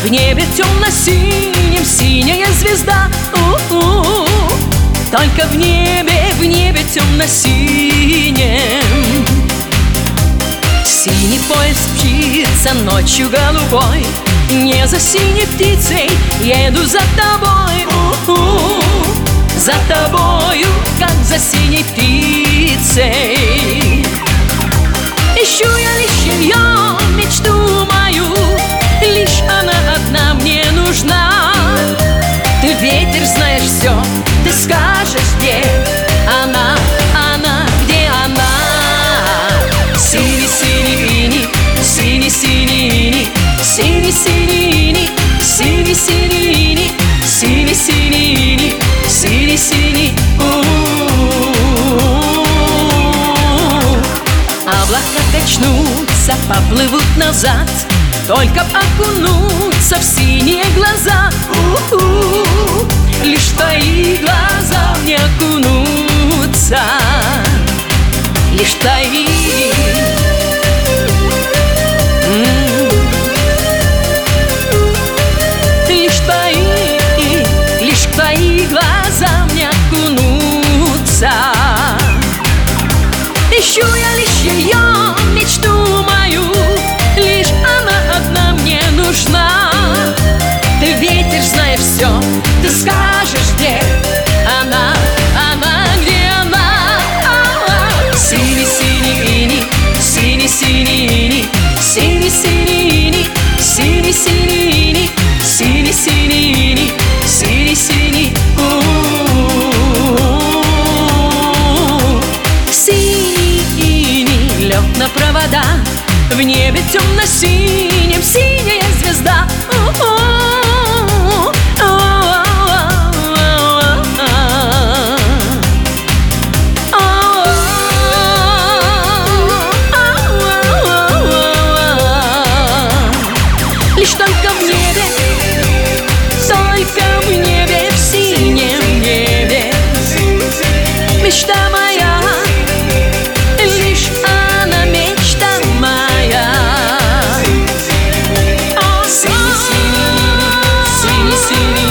В небе темно-синем синяя звезда. Только в небе темно-синем. Синий поезд мчится ночью голубой. Не за синей птицей еду за тобой. За тобою, как за синей птицей. Ищу я лишь ее, мечту мою, лишь она одна мне нужна. Ты, ветер, знаешь все, ты скажешь, где она, где она. Синий-синий ини, синий-синий ини, синий-синий ини, синий-синий ини, синий-синий ини, синий-синий. Облака качнутся, поплывут назад, только окунуться в синие глаза. Лишь твои глаза не окунутся, лишь твои. Лишь твои глаза не окунутся. Ищу я лишь ее, мечту мою, лишь она одна мне нужна. Ты, ветер, знаешь все, ты скажешь, где она, где она. Синий-синий ини, синий-синий ини, синий-синий ини, синий-синий ини, синий-синий ини, синий-синий. Лед на провода, в небе темно-синем синяя звезда. Лишь только в небе, в синем небе мечта моя. Синий-синий